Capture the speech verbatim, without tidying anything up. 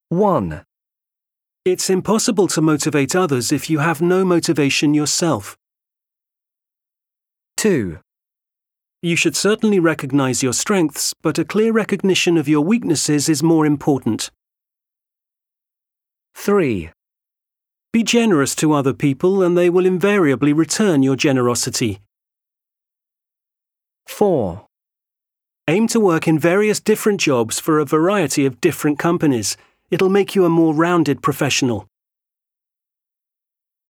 one. It's impossible to motivate others if you have no motivation yourself. two. You should certainly recognize your strengths, but a clear recognition of your weaknesses is more important. three. Be generous to other people and they will invariably return your generosity. four. Aim to work in various different jobs for a variety of different companies. It'll make you a more rounded professional.